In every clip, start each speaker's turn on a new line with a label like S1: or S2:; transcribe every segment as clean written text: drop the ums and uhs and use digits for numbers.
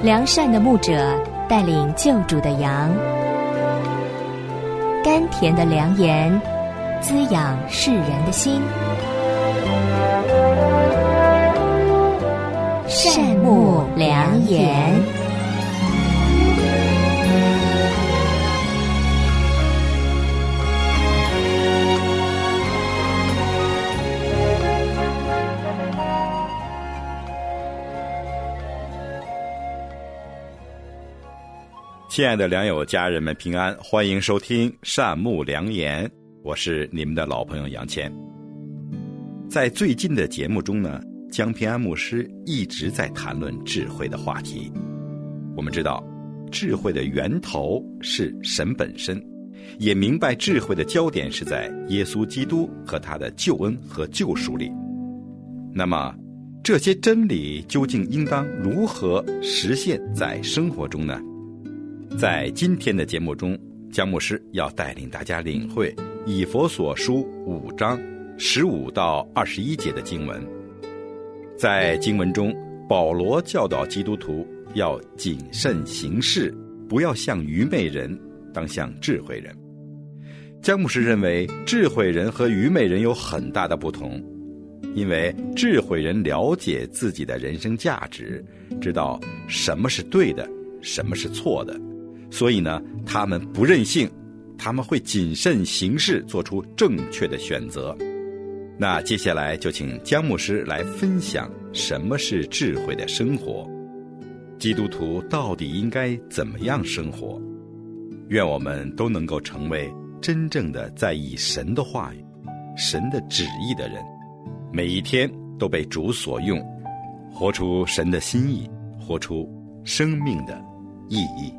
S1: 良善的牧者带领救主的羊，甘甜的良言滋养世人的心。善牧良言。
S2: 亲爱的良友家人们平安，欢迎收听善牧良言，我是你们的老朋友杨谦。在最近的节目中呢，江平安牧师一直在谈论智慧的话题。我们知道智慧的源头是神本身，也明白智慧的焦点是在耶稣基督和他的救恩和救赎里。那么这些真理究竟应当如何实现在生活中呢？在今天的节目中，江牧师要带领大家领会以弗所书5章15到21节的经文。在经文中，保罗教导基督徒要谨慎行事，不要像愚昧人，当像智慧人。江牧师认为智慧人和愚昧人有很大的不同，因为智慧人了解自己的人生价值，知道什么是对的，什么是错的，所以呢，他们不任性，他们会谨慎行事，做出正确的选择。那接下来就请江牧师来分享什么是智慧的生活，基督徒到底应该怎么样生活。愿我们都能够成为真正的在意神的话语、神的旨意的人，每一天都被主所用，活出神的心意，活出生命的意义。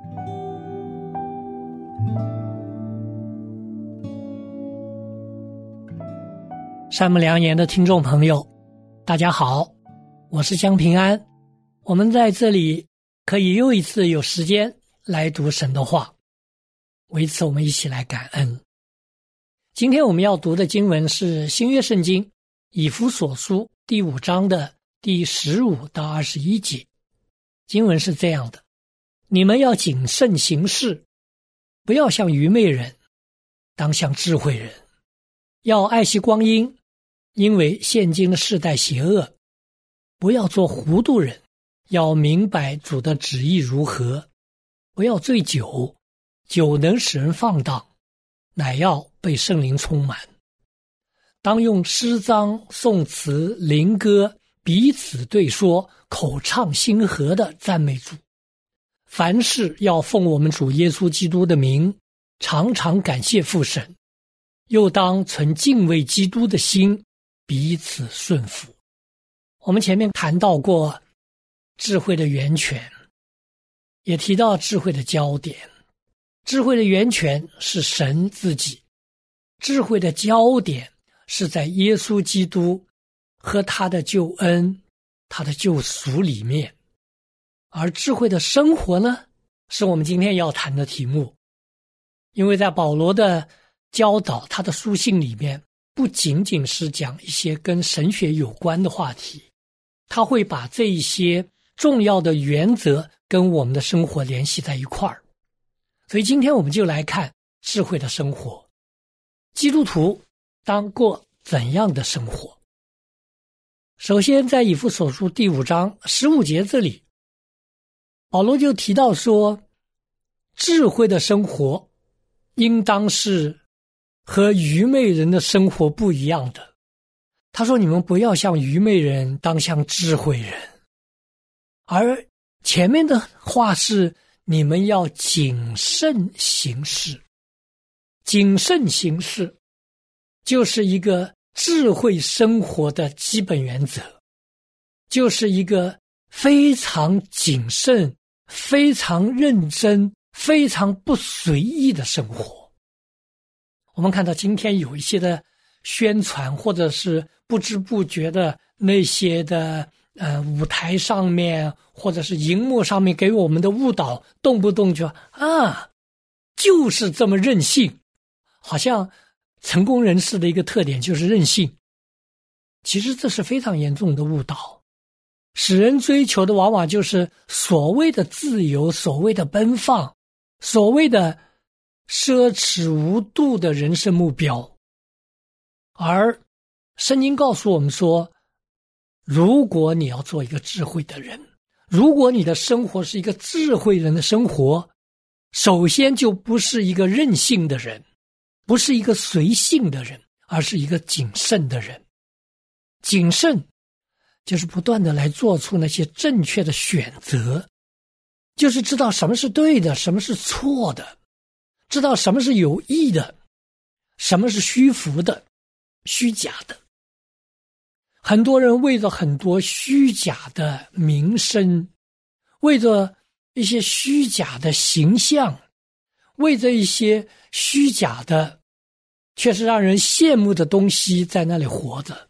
S3: 善牧良言的听众朋友，大家好，我是江平安。我们在这里可以又一次有时间来读神的话，为此我们一起来感恩。今天我们要读的经文是新约圣经以弗所书第5章的第15到21节。经文是这样的：你们要谨慎行事，不要像愚昧人，当像智慧人，要爱惜光阴，因为现今的世代邪恶，不要做糊涂人，要明白主的旨意如何。不要醉酒，酒能使人放荡，乃要被圣灵充满。当用诗章、颂词、灵歌彼此对说，口唱心和的赞美主。凡事要奉我们主耶稣基督的名，常常感谢父神，又当存敬畏基督的心，彼此顺服。我们前面谈到过智慧的源泉，也提到智慧的焦点。智慧的源泉是神自己，智慧的焦点是在耶稣基督和他的救恩、他的救赎里面。而智慧的生活呢，是我们今天要谈的题目。因为在保罗的教导，他的书信里面不仅仅是讲一些跟神学有关的话题，他会把这一些重要的原则跟我们的生活联系在一块儿。所以今天我们就来看智慧的生活，基督徒当过怎样的生活。首先在以弗所书第5章15节这里，保罗就提到说，智慧的生活应当是和愚昧人的生活不一样的。他说，你们不要像愚昧人，当像智慧人。而前面的话是，你们要谨慎行事。谨慎行事就是一个智慧生活的基本原则，就是一个非常谨慎、非常认真、非常不随意的生活。我们看到今天有一些的宣传，或者是不知不觉的那些的舞台上面或者是荧幕上面给我们的误导，动不动就就是这么任性，好像成功人士的一个特点就是任性。其实这是非常严重的误导。 使人追求的往往就是所谓的自由，所谓的奔放，所谓的奢侈无度的人生目标。而圣经告诉我们说，如果你要做一个智慧的人，如果你的生活是一个智慧人的生活，首先就不是一个任性的人，不是一个随性的人，而是一个谨慎的人。谨慎就是不断的来做出那些正确的选择，就是知道什么是对的，什么是错的，知道什么是有益的，什么是虚浮的、虚假的。很多人为着很多虚假的名声，为着一些虚假的形象，为着一些虚假的却是让人羡慕的东西在那里活着。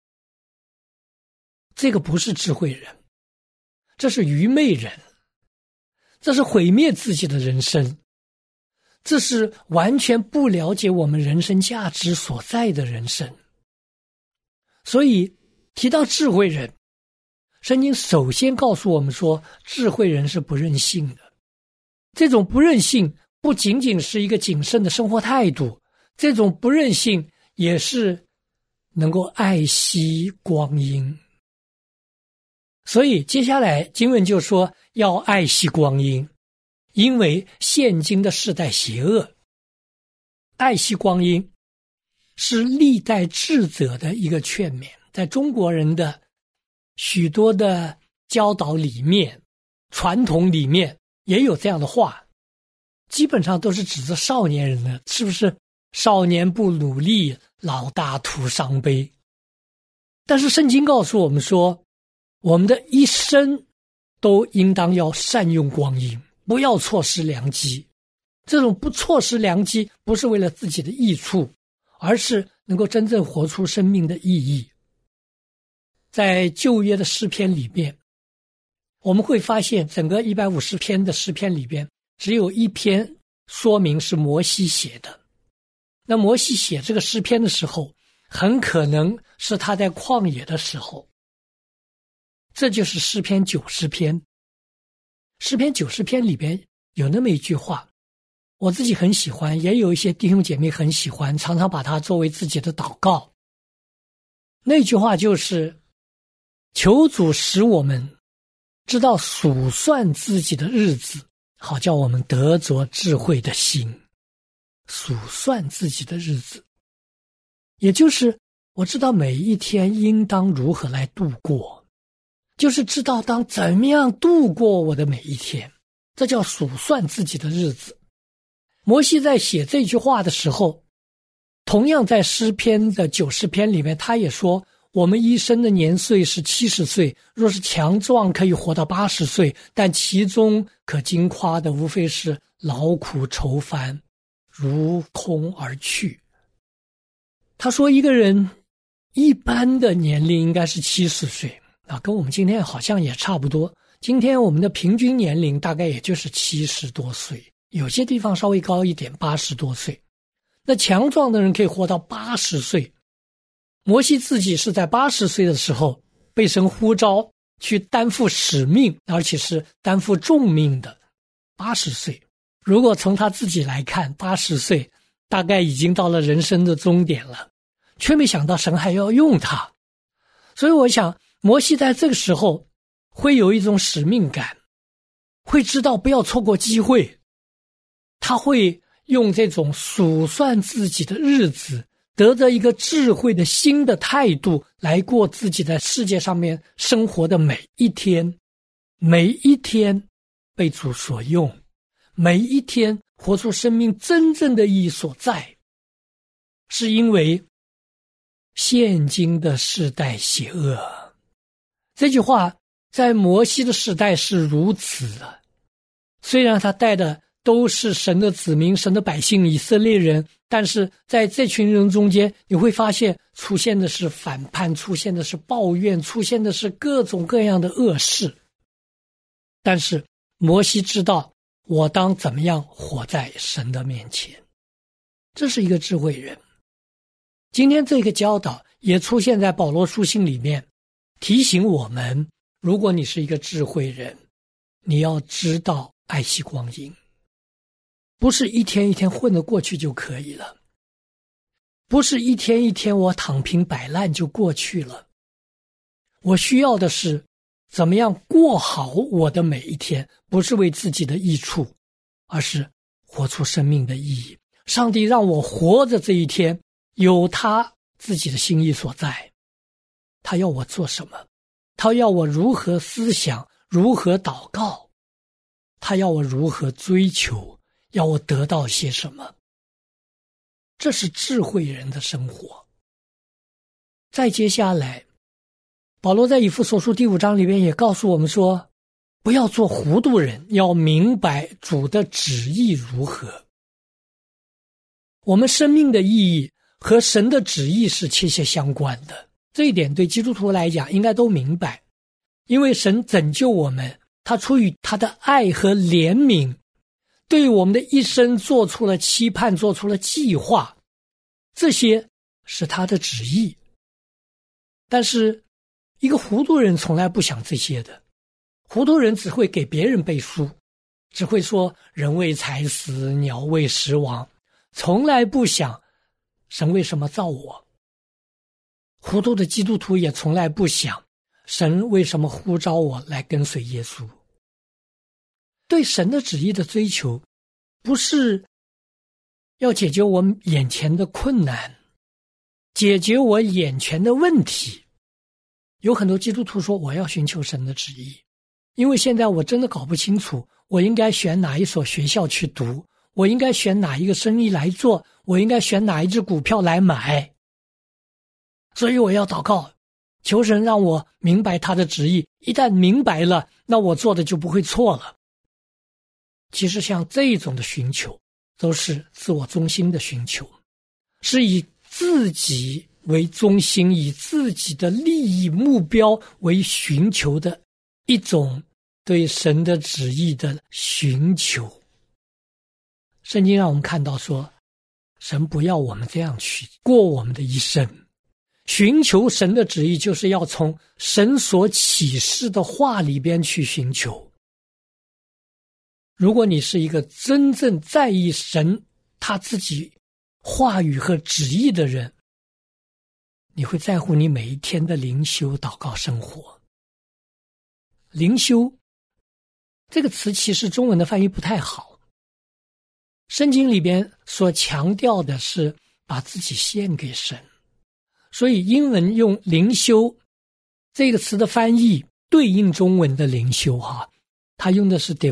S3: 这个不是智慧人，这是愚昧人，这是毁灭自己的人生，这是完全不了解我们人生价值所在的人生。所以提到智慧人，圣经首先告诉我们说，智慧人是不任性的。这种不任性不仅仅是一个谨慎的生活态度，这种不任性也是能够爱惜光阴。所以接下来经文就说要爱惜光阴，因为现今的世代邪恶。爱惜光阴是历代智者的一个劝勉，在中国人的许多的教导里面、传统里面也有这样的话，基本上都是指着少年人的，是不是？少年不努力，老大徒伤悲。但是圣经告诉我们说，我们的一生都应当要善用光阴，不要错失良机。这种不错失良机，不是为了自己的益处，而是能够真正活出生命的意义。在旧约的诗篇里面，我们会发现整个150篇的诗篇里边，只有一篇说明是摩西写的。那摩西写这个诗篇的时候，很可能是他在旷野的时候。这就是诗篇90篇。诗篇90篇里边有那么一句话，我自己很喜欢，也有一些弟兄姐妹很喜欢，常常把它作为自己的祷告。那句话就是求主使我们知道数算自己的日子，好叫我们得着智慧的心。数算自己的日子，也就是我知道每一天应当如何来度过，就是知道当怎么样度过我的每一天，这叫数算自己的日子。摩西在写这句话的时候，同样在诗篇的90篇里面，他也说我们一生的年岁是70岁，若是强壮可以活到80岁，但其中可经夸的无非是劳苦愁烦，如空而去。他说一个人一般的年龄应该是70岁，跟我们今天好像也差不多。今天我们的平均年龄大概也就是70多岁，有些地方稍微高一点，80多岁。那强壮的人可以活到80岁。摩西自己是在80岁的时候被神呼召去担负使命，而且是担负重命的。80岁，如果从他自己来看，80岁大概已经到了人生的终点了，却没想到神还要用他。所以我想摩西在这个时候会有一种使命感，会知道不要错过机会，他会用这种数算自己的日子，得着一个智慧的新的态度来过自己在世界上面生活的每一天。每一天被主所用，每一天活出生命真正的意义所在，是因为现今的世代邪恶。这句话在摩西的时代是如此的，虽然他带的都是神的子民，神的百姓以色列人，但是在这群人中间，你会发现出现的是反叛，出现的是抱怨，出现的是各种各样的恶事。但是摩西知道我当怎么样活在神的面前，这是一个智慧人。今天这个教导也出现在保罗书信里面，提醒我们如果你是一个智慧人，你要知道爱惜光阴，不是一天一天混得过去就可以了，不是一天一天我躺平摆烂就过去了。我需要的是怎么样过好我的每一天，不是为自己的益处，而是活出生命的意义。上帝让我活着这一天，有他自己的心意所在。他要我做什么？他要我如何思想，如何祷告？他要我如何追求？要我得到些什么？这是智慧人的生活。再接下来，保罗在以弗所书第5章里面也告诉我们说，不要做糊涂人，要明白主的旨意如何。我们生命的意义和神的旨意是切切相关的，这一点对基督徒来讲应该都明白。因为神拯救我们，他出于他的爱和怜悯，对我们的一生做出了期盼，做出了计划，这些是他的旨意。但是一个糊涂人从来不想这些的，糊涂人只会给别人背书，只会说人为财死，鸟为食亡，从来不想神为什么造我。糊涂的基督徒也从来不想神为什么呼召我来跟随耶稣。对神的旨意的追求，不是要解决我眼前的困难，解决我眼前的问题。有很多基督徒说我要寻求神的旨意，因为现在我真的搞不清楚我应该选哪一所学校去读，我应该选哪一个生意来做，我应该选哪一只股票来买。所以我要祷告，求神让我明白他的旨意，一旦明白了，那我做的就不会错了。其实像这种的寻求都是自我中心的寻求，是以自己为中心，以自己的利益目标为寻求的一种对神的旨意的寻求。圣经让我们看到说，神不要我们这样去过我们的一生。寻求神的旨意就是要从神所启示的话里边去寻求。如果你是一个真正在意神他自己话语和旨意的人，你会在乎你每一天的灵修祷告生活。灵修这个词其实中文的翻译不太好，圣经里边所强调的是把自己献给神，所以英文用灵修这个词的翻译对应中文的灵修它用的是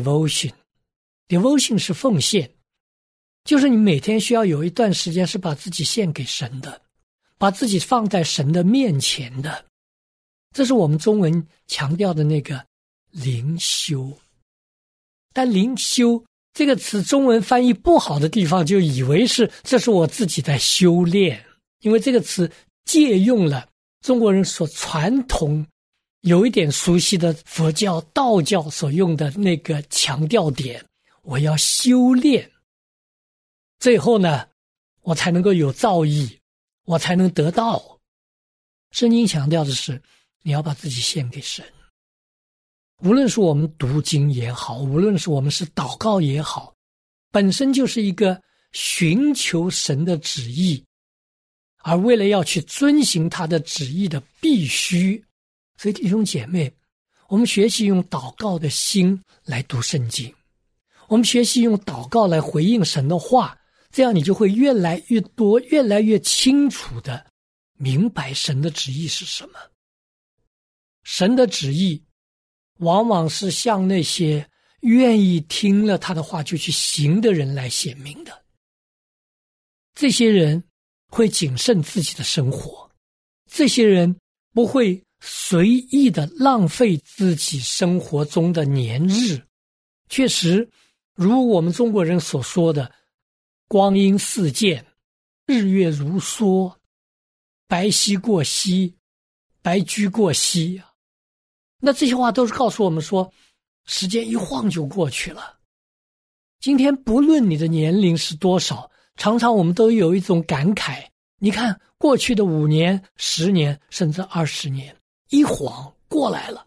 S3: devotion 是奉献，就是你每天需要有一段时间是把自己献给神的，把自己放在神的面前的，这是我们中文强调的那个灵修。但灵修这个词中文翻译不好的地方，就以为这是我自己在修炼，因为这个词借用了中国人所传统有一点熟悉的佛教道教所用的那个强调点，我要修炼，最后呢我才能够有造诣，我才能得到。圣经强调的是你要把自己献给神，无论是我们读经也好，无论是我们是祷告也好，本身就是一个寻求神的旨意，而为了要去遵行他的旨意的必须。所以弟兄姐妹，我们学习用祷告的心来读圣经，我们学习用祷告来回应神的话，这样你就会越来越多越来越清楚的明白神的旨意是什么。神的旨意往往是向那些愿意听了他的话就去行的人来显明的。这些人会谨慎自己的生活，这些人不会随意的浪费自己生活中的年日。确实如我们中国人所说的光阴似箭，日月如梭，白驹过隙，白驹过隙。那这些话都是告诉我们说，时间一晃就过去了。今天不论你的年龄是多少，常常我们都有一种感慨，你看过去的5年、10年甚至20年一晃过来了，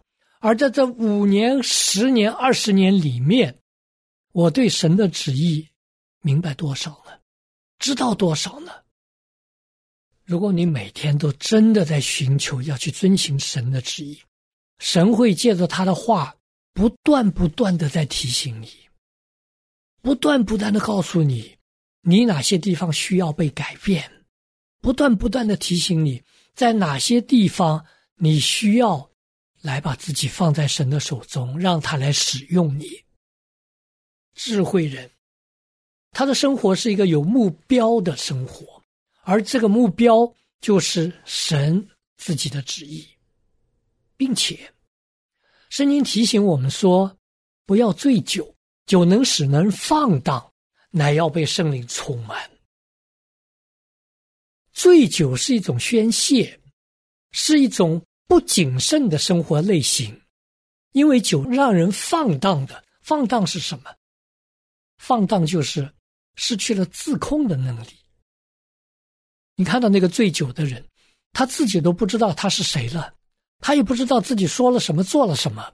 S3: 而在这5年、10年、20年里面，我对神的旨意明白多少呢？知道多少呢？如果你每天都真的在寻求要去遵行神的旨意，神会借着他的话不断的在提醒你，不断的告诉你，你哪些地方需要被改变，不断的提醒你，在哪些地方你需要来把自己放在神的手中，让他来使用你。智慧人，他的生活是一个有目标的生活，而这个目标就是神自己的旨意，并且圣经提醒我们说，不要醉酒，酒能使人放荡，乃要被圣灵充满。醉酒是一种宣泄，是一种不谨慎的生活类型，因为酒让人放荡的。放荡是什么？放荡就是失去了自控的能力。你看到那个醉酒的人，他自己都不知道他是谁了，他也不知道自己说了什么，做了什么。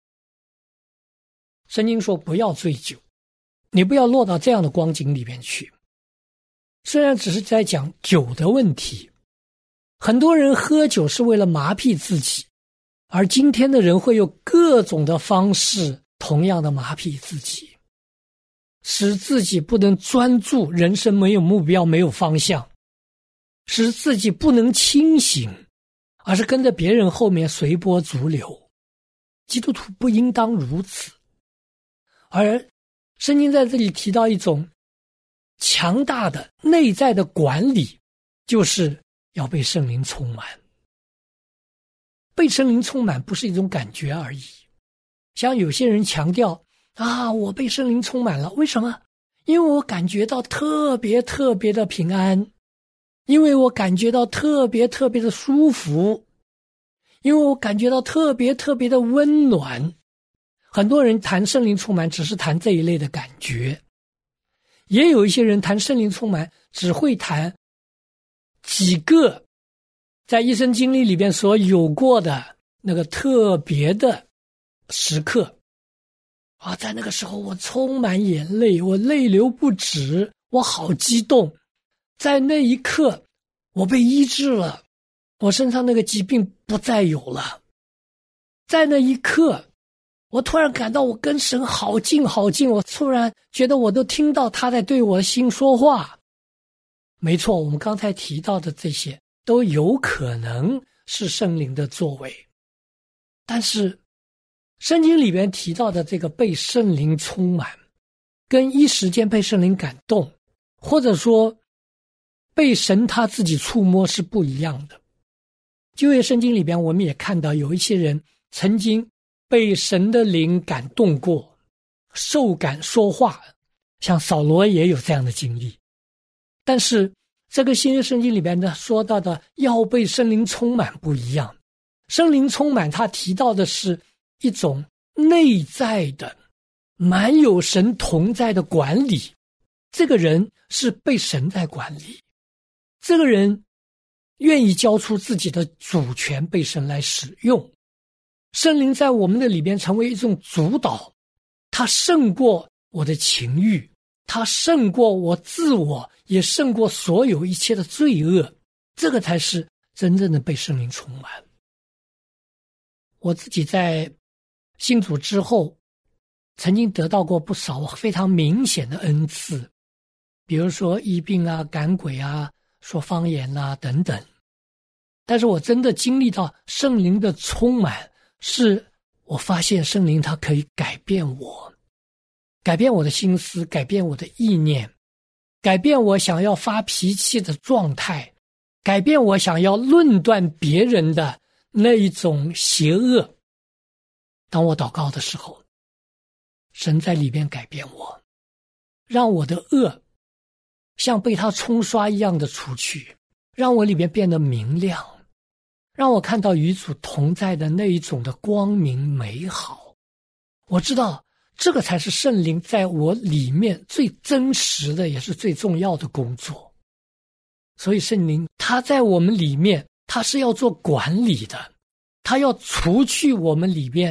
S3: 圣经说不要醉酒，你不要落到这样的光景里面去。虽然只是在讲酒的问题，很多人喝酒是为了麻痹自己，而今天的人会有各种的方式同样的麻痹自己，使自己不能专注，人生没有目标，没有方向，使自己不能清醒，而是跟着别人后面随波逐流。基督徒不应当如此。而圣经在这里提到一种强大的内在的管理，就是要被圣灵充满。被圣灵充满不是一种感觉而已。像有些人强调我被圣灵充满了，为什么？因为我感觉到特别的平安，因为我感觉到特别的舒服，因为我感觉到特别的温暖。很多人谈圣灵充满只是谈这一类的感觉，也有一些人谈圣灵充满只会谈几个在一生经历里边所有过的那个特别的时刻在那个时候我充满眼泪，我泪流不止，我好激动，在那一刻我被医治了，我身上那个疾病不再有了，在那一刻我突然感到我跟神好近，我突然觉得我都听到他在对我的心说话。没错，我们刚才提到的这些都有可能是圣灵的作为，但是圣经里面提到的这个被圣灵充满，跟一时间被圣灵感动，或者说被神他自己触摸是不一样的。旧约圣经里边我们也看到有一些人曾经被神的灵感动过，受感说话，像扫罗也有这样的经历。但是这个新约圣经里边呢说到的要被圣灵充满不一样。圣灵充满他提到的是一种内在的满有神同在的管理，这个人是被神在管理，这个人愿意交出自己的主权被神来使用。圣灵在我们的里边成为一种主导，他胜过我的情欲，他胜过我自我，也胜过所有一切的罪恶，这个才是真正的被圣灵充满。我自己在信主之后曾经得到过不少非常明显的恩赐，比如说医病赶鬼说方言等等。但是我真的经历到圣灵的充满，是我发现圣灵它可以改变我，改变我的心思，改变我的意念，改变我想要发脾气的状态，改变我想要论断别人的那一种邪恶。当我祷告的时候，神在里边改变我，让我的恶像被他冲刷一样的除去，让我里边变得明亮，让我看到与主同在的那一种的光明美好。我知道这个才是圣灵在我里面最真实的也是最重要的工作。所以圣灵他在我们里面，他是要做管理的，他要除去我们里面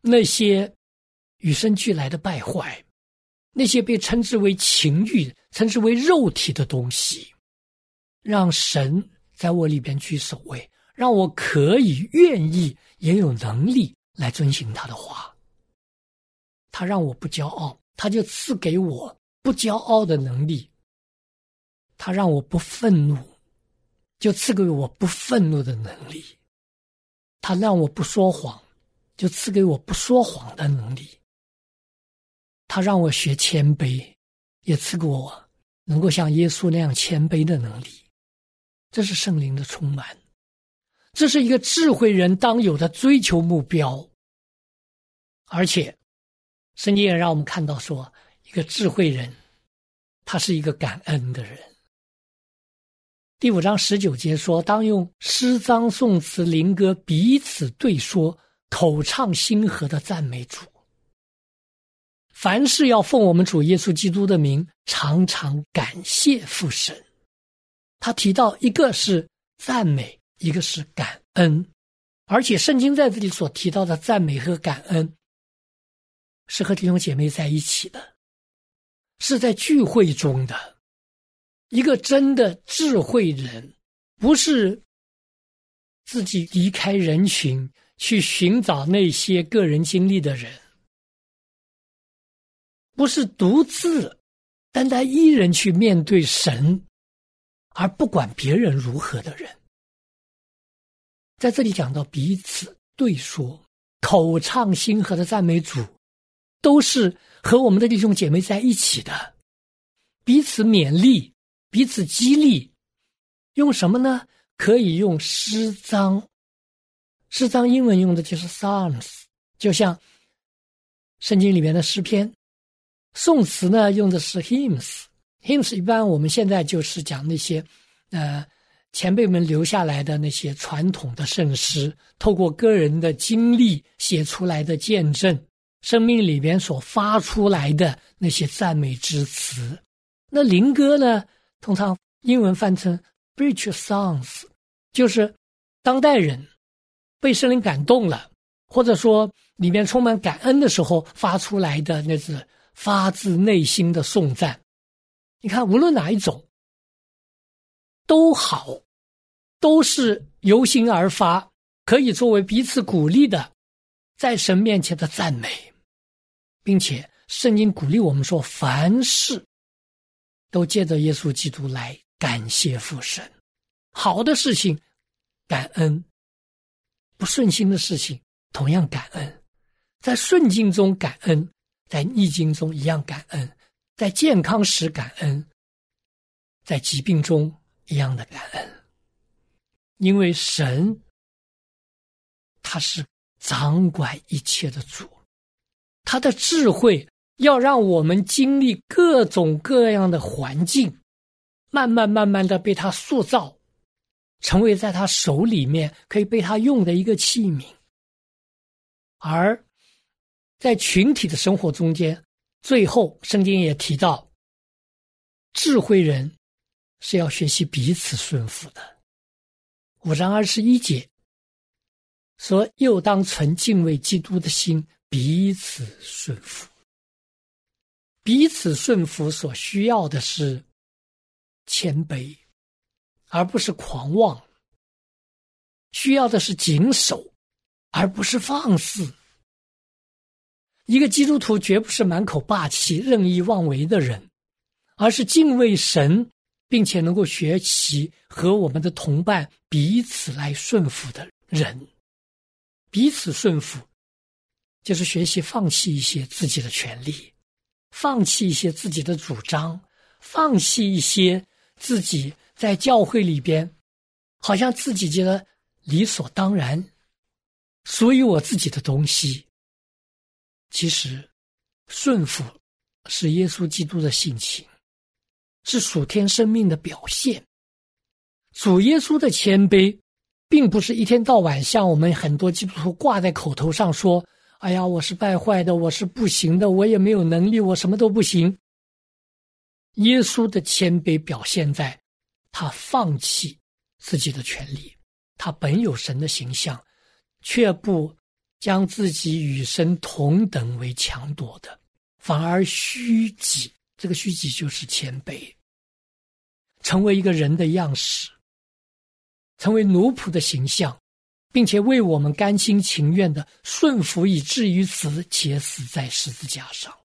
S3: 那些与生俱来的败坏，那些被称之为情欲、称之为肉体的东西，让神在我里边居首位，让我可以愿意也有能力来遵行他的话。他让我不骄傲，他就赐给我不骄傲的能力。他让我不愤怒，就赐给我不愤怒的能力。他让我不说谎，就赐给我不说谎的能力。他让我学谦卑，也赐给我能够像耶稣那样谦卑的能力。这是圣灵的充满，这是一个智慧人当有的追求目标。而且圣经也让我们看到说，一个智慧人他是一个感恩的人。第5章19节说，当用诗章颂词灵歌彼此对说，口唱心和的赞美主。凡事要奉我们主耶稣基督的名，常常感谢父神。他提到一个是赞美，一个是感恩，而且圣经在这里所提到的赞美和感恩是和弟兄姐妹在一起的，是在聚会中的。一个真的智慧人，不是自己离开人群去寻找那些个人经历的人，不是独自单单一人去面对神而不管别人如何的人。在这里讲到彼此对说，口唱心和的赞美主，都是和我们的弟兄姐妹在一起的，彼此勉励，彼此激励。用什么呢？可以用诗章，诗章英文用的就是 Psalms， 就像圣经里面的诗篇。颂词呢用的是 hymns 一般我们现在就是讲那些前辈们留下来的那些传统的圣诗，透过个人的经历写出来的见证，生命里边所发出来的那些赞美之词。那灵歌呢，通常英文翻成 spiritual songs， 就是当代人被圣灵感动了，或者说里面充满感恩的时候发出来的那是发自内心的颂赞。你看无论哪一种都好，都是由心而发，可以作为彼此鼓励的在神面前的赞美。并且圣经鼓励我们说，凡事都借着耶稣基督来感谢父神。好的事情感恩，不顺心的事情同样感恩，在顺境中感恩，在逆境中一样感恩，在健康时感恩，在疾病中一样的感恩。因为神他是掌管一切的主，他的智慧要让我们经历各种各样的环境，慢慢的被他塑造，成为在他手里面可以被他用的一个器皿。而在群体的生活中间，最后圣经也提到，智慧人是要学习彼此顺服的。5章21节说，又当存敬畏基督的心，彼此顺服。彼此顺服所需要的是谦卑，而不是狂妄；需要的是谨守，而不是放肆。一个基督徒绝不是满口霸气、任意妄为的人，而是敬畏神，并且能够学习和我们的同伴彼此来顺服的人。彼此顺服就是学习放弃一些自己的权利，放弃一些自己的主张，放弃一些自己在教会里边好像自己觉得理所当然属于我自己的东西。其实顺服是耶稣基督的性情，是属天生命的表现。主耶稣的谦卑并不是一天到晚像我们很多基督徒挂在口头上说，哎呀，我是败坏的，我是不行的，我也没有能力，我什么都不行。耶稣的谦卑表现在他放弃自己的权利，他本有神的形象，却不将自己与神同等为强夺的，反而虚己，这个虚己就是谦卑，成为一个人的样式，成为奴仆的形象，并且为我们甘心情愿的顺服，以至于死，且死在十字架上。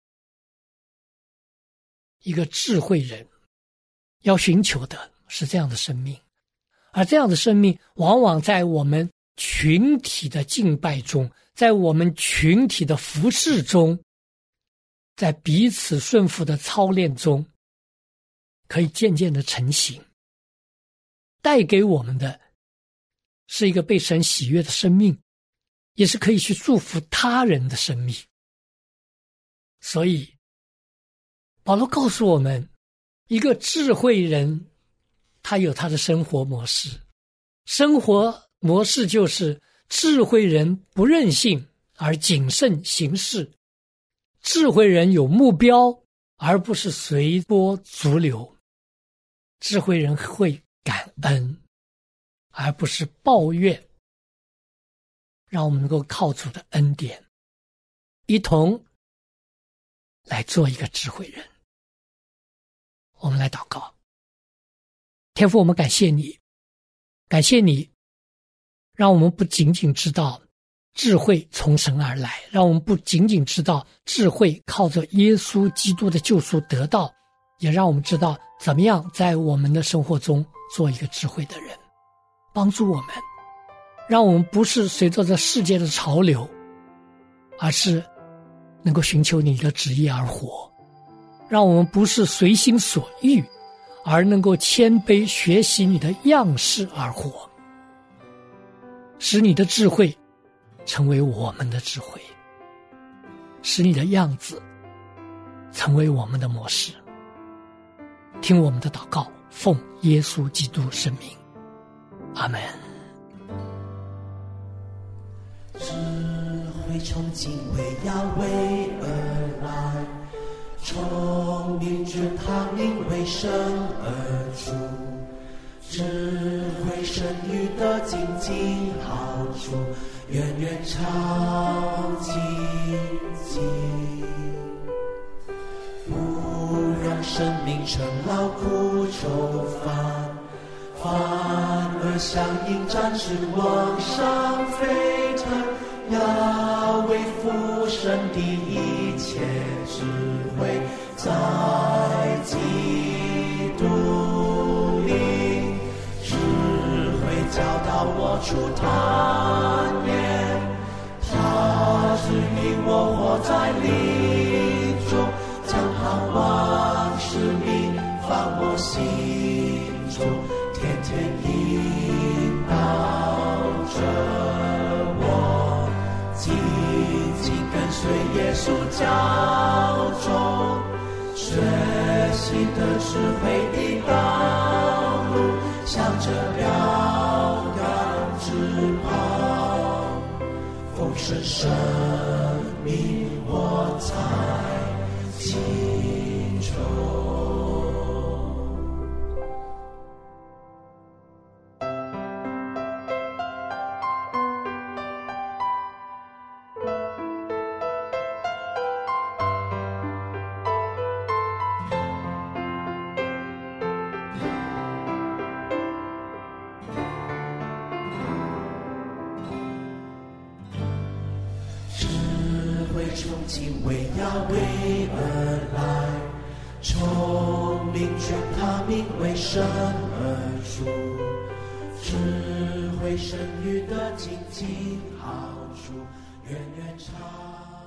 S3: 一个智慧人要寻求的是这样的生命，而这样的生命往往在我们群体的敬拜中，在我们群体的服事中，在彼此顺服的操练中，可以渐渐的成型，带给我们的是一个被神喜悦的生命，也是可以去祝福他人的生命。所以保罗告诉我们，一个智慧人他有他的生活模式，生活模式就是智慧人不任性而谨慎行事，智慧人有目标而不是随波逐流，智慧人会感恩而不是抱怨，让我们能够靠主的恩典一同来做一个智慧人。我们来祷告。天父，我们感谢你，感谢你让我们不仅仅知道智慧从神而来，让我们不仅仅知道智慧靠着耶稣基督的救赎得到，也让我们知道怎么样在我们的生活中做一个智慧的人。帮助我们，让我们不是随着这世界的潮流，而是能够寻求你的旨意而活，让我们不是随心所欲，而能够谦卑学习你的样式而活，使你的智慧成为我们的智慧，使你的样子成为我们的模式。听我们的祷告，奉耶稣基督圣名，阿们。
S4: 智慧从敬畏亚威而来，从明觉他名为神而出，智慧生育的经济好处，远远超积极，不让生命成劳苦愁烦，反而像鹰展翅往上飞腾，要为父神的一切智慧在基督里，智慧教导我出贪念，他指引我活在理中，将盼望使命放我心中，天天引导着我，紧紧跟随耶稣教中，学习的智慧的道路，向着标杆直跑，丰盛生命我才清楚。从敬畏亚威而来，从明觉他名为神而出，智慧生育的经济好处，远远超